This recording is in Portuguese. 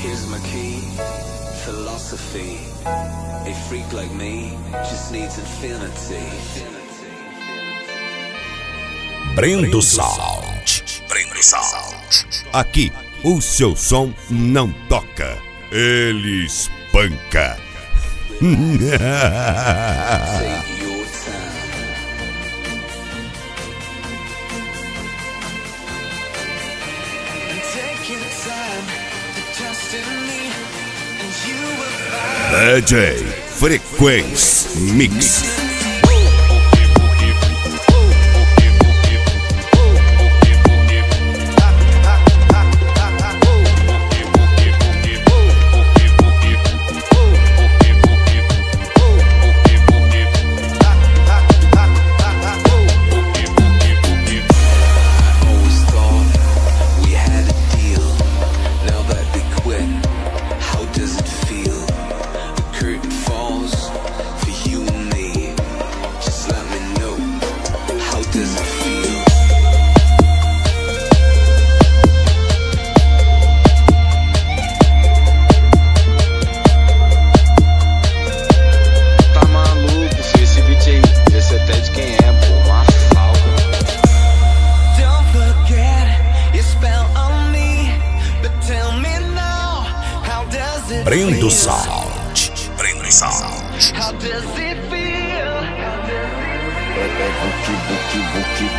Here's my key, philosophy. A freak like me just needs infinity. Brendo Sound. Brendo Sound. Aqui, o seu som não toca, ele espanca. Take your time. Take your time to trust in me, and you will find. DJ Frequência Mix. Brendo Sound. Brendo Sound. How does it feel?